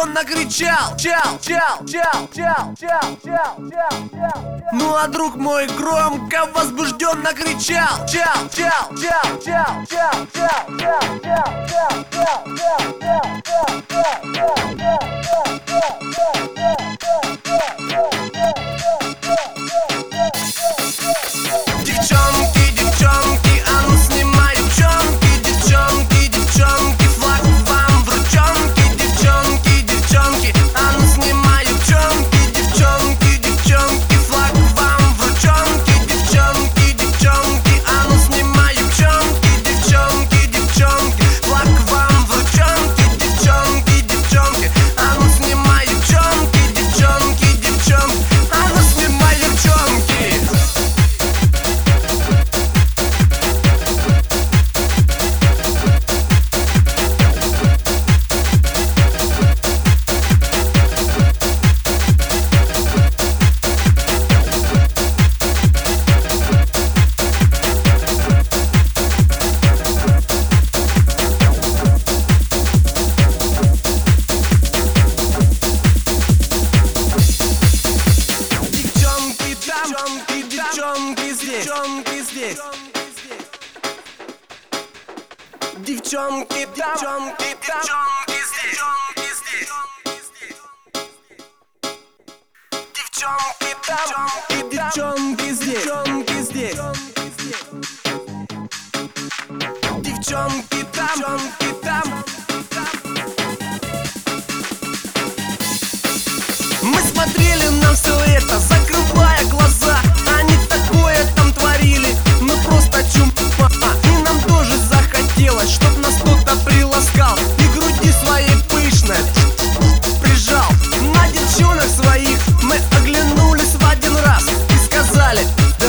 возбужденно кричал: чал, чал, чал, чал, чал, чал, чал, чал. Ну а друг мой громко возбужденно кричал: чал, чал, чал, чал, чал, чал, чал, чал, чал, чал, чал, чал, чал, девчонки, девчонки, а ну снимай юбчонки, девчонки, девчонки, флаг вам в ручонки, девчонки, девчонки, а ну снимай юбчонки, девчонки, девчонки, флаг вам в ручонки, девчонки, девчонки, а ну снимай юбчонки, девчонки, девчонки, флаг вам в ручонки, девчонки, девчонки, а ну снимай юбчонки, девчонки, девчонки, а ну снимай юбчонки. Девчонки здесь, девчонки здесь, девчонки там, девчонки там, девчонки здесь, девчонки там, девчонки здесь, девчонки здесь, девчонки там, девчонки там. Мы смотрели на все это, закрывая глаза. Они такое там творили, ну просто чума. И нам тоже захотелось, чтоб нас кто-то приласкал и груди своей пышной прижал. На девчонок своих мы оглянулись в один раз и сказали: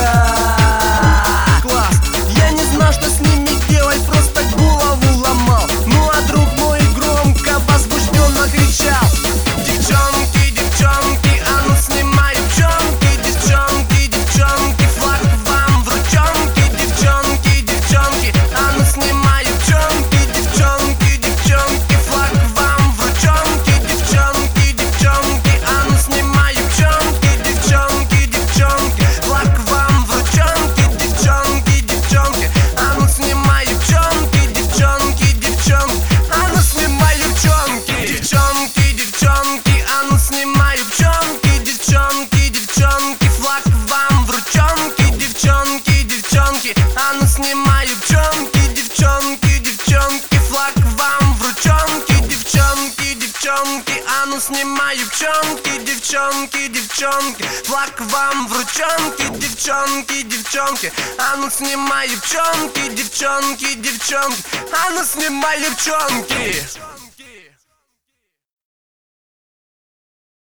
да, класс. Я не знал, что с ними делать, просто голову ломал. Ну а друг мой громко возбужденно кричал: девчонки, девчонки, а ну снимай юбчонки, девчонки, девчонки, флаг вам в ручонки, девчонки, девчонки, а ну снимай юбчонки, девчонки, девчонки, флаг вам в ручонки, девчонки, девчонки, а ну снимай юбчонки, девчонки, девчонки, флаг вам в ручонки, девчонки, девчонки, а ну снимай юбчонки, девчонки, девчонки, а ну снимай юбчонки, девчонки, девчонки, а ну снимай юбчонки, девчонки, девчонки, флаг вам в ручонки, девчонки, девчонки, а ну снимай юбчонки, девчонки, девчонки, флаг вам в ручонки, девчонки, девчонки, а ну снимай юбчонки, девчонки, девчонки, флаг вам в ручонки, девчонки, девчонки, а ну снимай юбчонки, девчонки, девчонки, а ну снимай юбчонки.